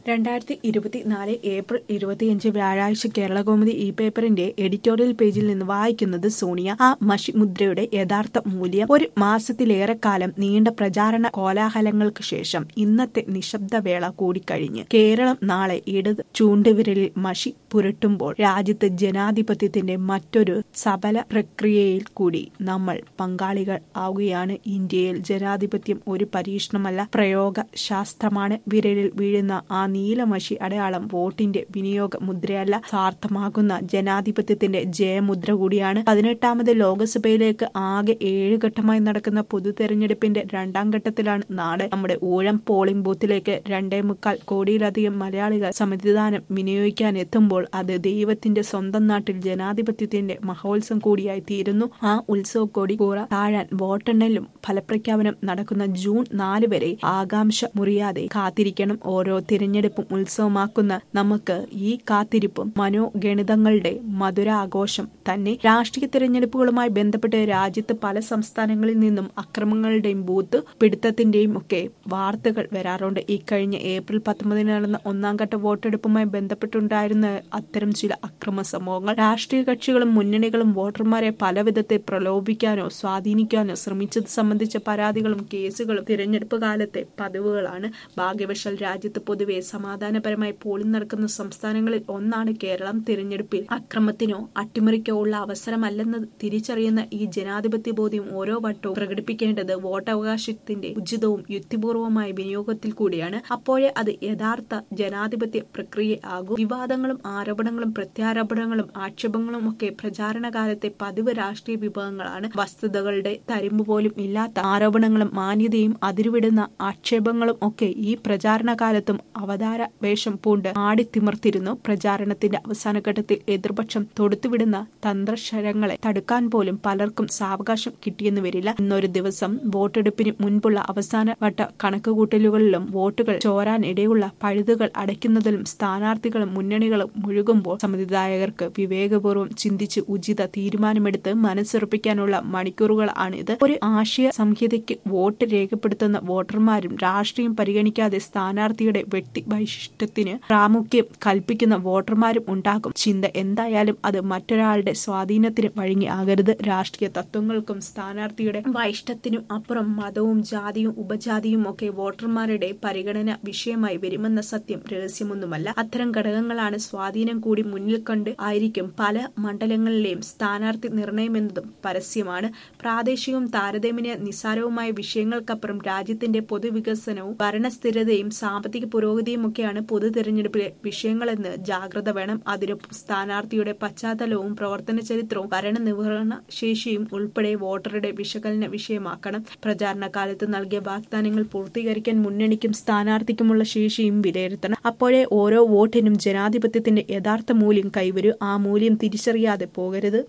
2024 April 25 വ്യാഴാഴ്ച കേരളകൗമുദി പേപ്പറിന്റെ editorial പേജിൽ നിന്ന് വായിക്കുന്നത് സോണിയ. ആ മഷിമുദ്രയുടെ യഥാർത്ഥ മൂല്യം. ഒരു മാസത്തിലേറെക്കാലം നീണ്ട പ്രചാരണ കോലാഹലങ്ങൾക്ക് ശേഷം ഇന്നത്തെ നിശബ്ദവേള കൂടിക്കഴിഞ്ഞ് കേരളം നാളെ ഇടത് ചൂണ്ടുവിരലിൽ മഷി പുരട്ടുമ്പോൾ രാജ്യത്ത് ജനാധിപത്യത്തിന്റെ മറ്റൊരു സബല പ്രക്രിയയിൽ കൂടി നമ്മൾ പങ്കാളികൾ ആവുകയാണ്. ഇന്ത്യയിൽ ജനാധിപത്യം ഒരു പരീക്ഷണമല്ല, പ്രയോഗ ശാസ്ത്രമാണ്. വിരലിൽ വീഴുന്ന ആ നീലമഷി അടയാളം വോട്ടിന്റെ വിനിയോഗ മുദ്രയല്ല, സാർത്ഥമാകുന്ന ജനാധിപത്യത്തിന്റെ ജയമുദ്ര കൂടിയാണ്. 18ാമത് ലോക്സഭയിലേക്ക് ആകെ 7 ഘട്ടമായി നടക്കുന്ന പൊതു തെരഞ്ഞെടുപ്പിന്റെ 2ാം ഘട്ടത്തിലാണ് നാട്. നമ്മുടെ ഊഴം പോളിംഗ് ബൂത്തിലേക്ക് 2.25 കോടിയിലധികം മലയാളികൾ സമ്മതിദാനം വിനിയോഗിക്കാൻ എത്തുമ്പോൾ അത് ദൈവത്തിന്റെ സ്വന്തം നാട്ടിൽ ജനാധിപത്യത്തിന്റെ മഹോത്സവം കൂടിയായി തീരുന്നു. ആ ഉത്സവ കൊടി കൂറ താഴാൻ വോട്ടെണ്ണലും ഫലപ്രഖ്യാപനം നടക്കുന്ന ജൂൺ 4 വരെ ആകാംക്ഷ മുറിയാതെ കാത്തിരിക്കണം. ഓരോ തിരഞ്ഞെടുപ്പും ഉത്സവമാക്കുന്ന നമുക്ക് ഈ കാത്തിരിപ്പും മനോഗണിതങ്ങളുടെ മധുരാഘോഷം തന്നെ. രാഷ്ട്രീയ തിരഞ്ഞെടുപ്പുകളുമായി ബന്ധപ്പെട്ട് രാജ്യത്ത് പല സംസ്ഥാനങ്ങളിൽ നിന്നും അക്രമങ്ങളുടെയും ബൂത്ത് പിടുത്തത്തിന്റെയും ഒക്കെ വാർത്തകൾ വരാറുണ്ട്. ഇക്കഴിഞ്ഞ ഏപ്രിൽ 19 നടന്ന 1ാം ഘട്ട വോട്ടെടുപ്പുമായി ബന്ധപ്പെട്ടുണ്ടായിരുന്ന അത്തരം ചില അക്രമ സംഭവങ്ങൾ രാഷ്ട്രീയ കക്ഷികളും മുന്നണികളും വോട്ടർമാരെ പലവിധത്തിൽ പ്രലോഭിക്കാനോ സ്വാധീനിക്കാനോ ശ്രമിച്ചത് സംബന്ധിച്ച പരാതികളും കേസുകളും തിരഞ്ഞെടുപ്പ് കാലത്തെ പതിവുകളാണ്. ഭാഗ്യവശാൽ രാജ്യത്ത് പൊതുവെ സമാധാനപരമായി പോളിംഗ് നടക്കുന്ന സംസ്ഥാനങ്ങളിൽ ഒന്നാണ് കേരളം. തിരഞ്ഞെടുപ്പിൽ അക്രമത്തിനോ അട്ടിമറിക്കോ ഉള്ള അവസരമല്ലെന്ന് തിരിച്ചറിയുന്ന ഈ ജനാധിപത്യ ബോധ്യം ഓരോ വട്ടവും പ്രകടിപ്പിക്കേണ്ടത് വോട്ടവകാശത്തിന്റെ ഉചിതവും യുക്തിപൂർവമായ വിനിയോഗത്തിൽ കൂടിയാണ്. അപ്പോഴേ അത് യഥാർത്ഥ ജനാധിപത്യ പ്രക്രിയ ആകും. വിവാദങ്ങളും ആരോപണങ്ങളും പ്രത്യാരോപണങ്ങളും ആക്ഷേപങ്ങളും ഒക്കെ പ്രചാരണ കാലത്തെ പതിവ് രാഷ്ട്രീയ വിഭവങ്ങളാണ്. വസ്തുതകളുടെ തരിമ്പ് പോലും ഇല്ലാത്ത ആരോപണങ്ങളും മാന്യതയും അതിരുവിടുന്ന ആക്ഷേപങ്ങളും ഒക്കെ ഈ പ്രചാരണ കാലത്തും അവതാര വേഷം പൂണ്ട് ആടിത്തിമിർത്തിരുന്നു. പ്രചാരണത്തിന്റെ അവസാന ഘട്ടത്തിൽ എതിർപക്ഷം തൊടുത്തുവിടുന്ന തന്ത്രശരങ്ങളെ തടുക്കാൻ പോലും പലർക്കും സാവകാശം കിട്ടിയെന്ന് വരില്ല. ഇന്നൊരു ദിവസം വോട്ടെടുപ്പിന് മുൻപുള്ള അവസാന വട്ട കണക്കുകൂട്ടലുകളിലും വോട്ടുകൾ ചോരാൻ ഇടയുള്ള പഴുതുകൾ അടയ്ക്കുന്നതിലും സ്ഥാനാർത്ഥികളും മുന്നണികളും മുഴുകുമ്പോൾ സമ്മതിദായകർക്ക് വിവേകപൂർവ്വം ചിന്തിച്ച് ഉചിത തീരുമാനമെടുത്ത് മനസ്സുറപ്പിക്കാനുള്ള മണിക്കൂറുകൾ ആണിത്. ഒരു ആശയ സംഹിതയ്ക്ക് വോട്ട് രേഖപ്പെടുത്തുന്ന വോട്ടർമാരും രാഷ്ട്രീയം പരിഗണിക്കാതെ സ്ഥാനാർത്ഥിയുടെ വ്യക്തി വൈശിഷ്ട്യത്തിന് പ്രാമുഖ്യം കൽപ്പിക്കുന്ന വോട്ടർമാരും ഉണ്ടാകും. ചിന്ത എന്തായാലും അത് മറ്റൊരാളുടെ സ്വാധീനത്തിന് വഴങ്ങി ആകരുത്. രാഷ്ട്രീയ തത്വങ്ങൾക്കും സ്ഥാനാർത്ഥിയുടെ വൈശിഷ്ട്യത്തിനും അപ്പുറം മതവും ജാതിയും ഉപജാതിയും ഒക്കെ വോട്ടർമാരുടെ പരിഗണന വിഷയമായി വരുമെന്ന സത്യം രഹസ്യമൊന്നുമല്ല. അത്തരം ഘടകങ്ങളാണ് സ്വാധീനം കൂടി മുന്നിൽ കണ്ട് ആയിരിക്കും പല മണ്ഡലങ്ങളിലെയും സ്ഥാനാർത്ഥി നിർണയമെന്നതും പരസ്യമാണ്. പ്രാദേശികവും താരതമ്യേന നിസ്സാരവുമായ വിഷയങ്ങൾക്കപ്പുറം രാജ്യത്തിന്റെ പൊതുവികസനവും ഭരണസ്ഥിരതയും സാമ്പത്തിക പുരോഗതിയും ഒക്കെയാണ് പൊതു തെരഞ്ഞെടുപ്പിലെ വിഷയങ്ങളെന്ന് ജാഗ്രത വേണം. അതിനൊപ്പം സ്ഥാനാർത്ഥിയുടെ പശ്ചാത്തലവും പ്രവർത്തന ചരിത്രവും ഭരണനിർവഹണ ശേഷിയും ഉൾപ്പെടെ വോട്ടറുടെ വിശകലന വിഷയമാക്കണം. പ്രചാരണ കാലത്ത് നൽകിയ വാഗ്ദാനങ്ങൾ പൂർത്തീകരിക്കാൻ മുന്നണിക്കും സ്ഥാനാർത്ഥിക്കുമുള്ള ശേഷിയും വിലയിരുത്തണം. അപ്പോഴേ ഓരോ വോട്ടിനും ജനാധിപത്യത്തിന്റെ യഥാർത്ഥ മൂല്യം കൈവരൂ. ആ മൂല്യം തിരിച്ചറിയാതെ പോകരുത്.